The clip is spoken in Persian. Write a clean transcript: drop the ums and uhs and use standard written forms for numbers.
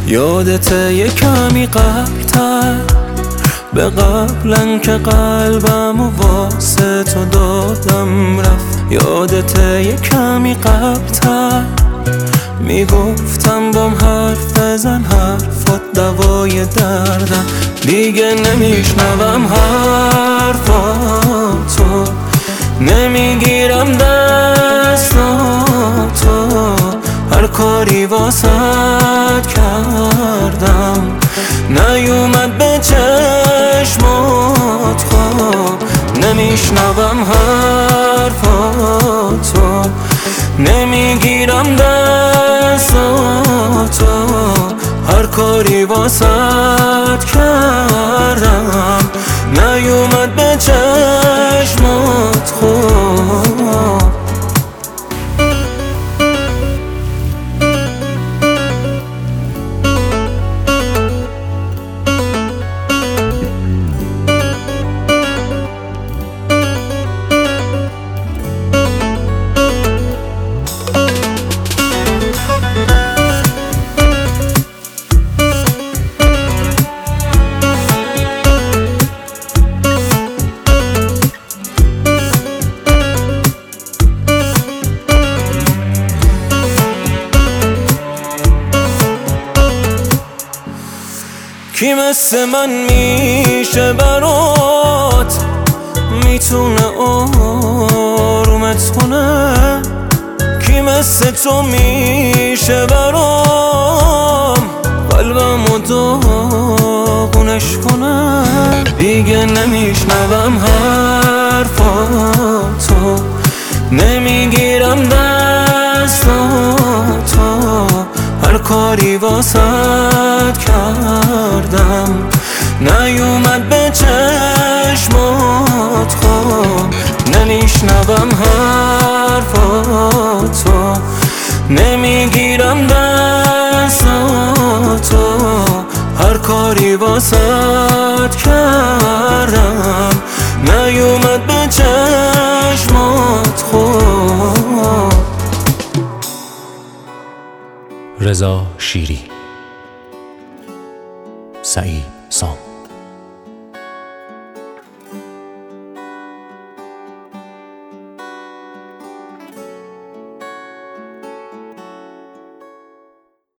یادته یه کمی قبل‌تر، به قبلن که قلبم و واسه تو دادم رفت. یادته یه کمی قبل‌تر، میگفتم بام حرف بزن، حرفات دوای دردم. دیگه نمیشنوم حرفاتو، نمیگیرم دستاتو، هر کاری واسد کردم نیومد به چشمات خواب. نمیشنوم حرفاتو، نمیگیرم دستاتو، هر کاری واسد کردم نیومد به چشمات خواب. کی مثل من میشه برات، میتونه آرومت کنه؟ کی مثل تو میشه برام، قلبمو داغونش کنه؟ دیگه نمیشنوم حرفاتو، نمیگیرم دستاتو، هر کاری واسد کردم نیومد به چشمات خواب. نمیشنوم حرفاتو، نمیگیرم دستاتو، هر کاری واسد کردم نیومد به چشمات خواب. رضا شیری، سعید سام.